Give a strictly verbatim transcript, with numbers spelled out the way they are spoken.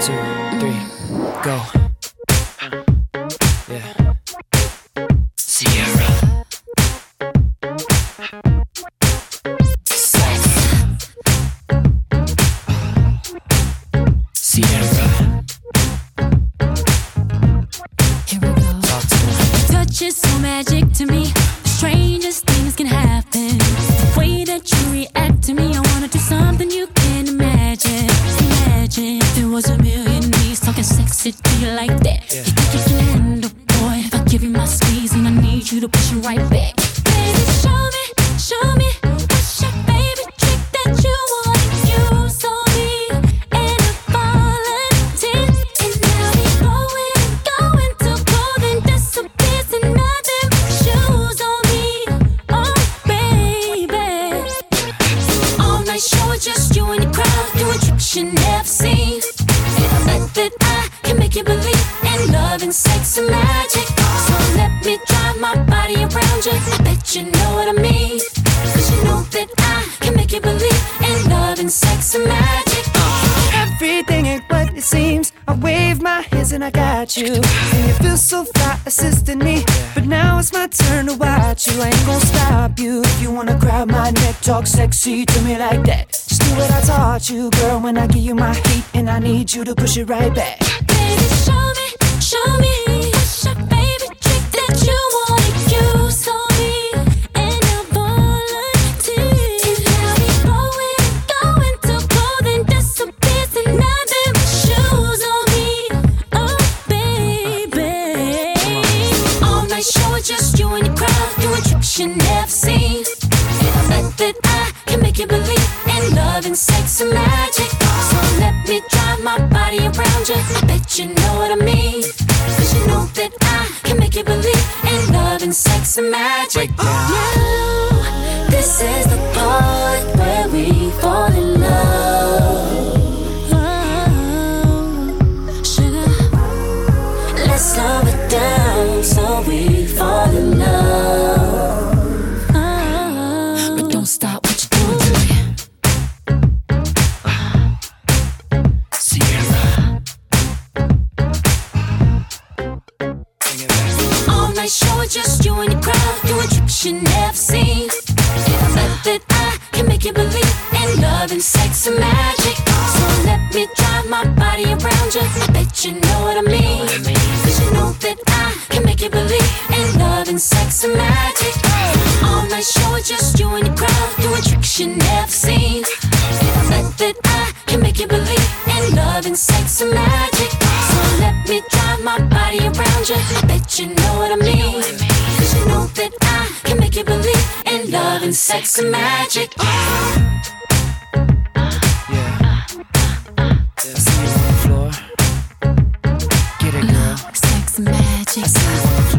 two, three, go. Yeah. Sierra. Sex. Sierra. Here we go. Talk to me. Your touch is so magic to me. The strangest things can happen. The way that you react to me, I wanna do something you can't imagine. Imagine if there was a million knees talking sexy to you like that. Yeah. You think you can handle, boy? If I give you my squeeze and I need you to push it right back. Baby, show me, show me what's your favorite trick that you wanna use on me. And I'm falling, and now we going, going to golden disappears and nothing but shoes on me. Oh, baby. All night show, just you and the crowd doing tricks you never seen. And I bet that I can make you believe in love and sex and magic. So let me drive my body around you. I bet you know what I mean. Cause you know that I can make you believe in love and sex and magic. Everything ain't what it seems. I wave my hands and I got you. And you feel so fly assisting me. But now it's my turn to watch you. I ain't gon' stop you. If you wanna grab my neck, talk sexy to me like that. Just do what I taught you, girl, when I give you my heat. And I need you to push it right back. Baby, show me, show me what's your favorite trick that you wanna use on me. And I'm volunteer. And now we going, going to golden disappears and nothing but shoes on me. Oh, baby. All night show, just you and the crowd doing tricks you never seen. And I bet that I can make you believe in love and sex and magic. So let me drive my body around you. I bet you know what I mean. Cause you know that I can make you believe in love and sex and magic. Now, this is the part where we fall in love. Oh, sugar, let's slow it down so we fall in love. Oh, but don't stop what you're doing to me. Show, just you and the crowd doing tricks you never seen. And I bet that I can make you believe in love and sex and magic. So let me drive my body around you. I bet you know what I mean. Cause you know that I can make you believe in love and sex and magic. All night show, just you and the crowd doing tricks you never seen. And I bet that I can make you believe in love and sex and magic. So let me drive my body around you. I bet you know what I mean. Cause you know that I can make you believe in love and sex and magic. Yeah. I see you on the floor. Get it, girl. Love, sex and magic. I see you on the floor.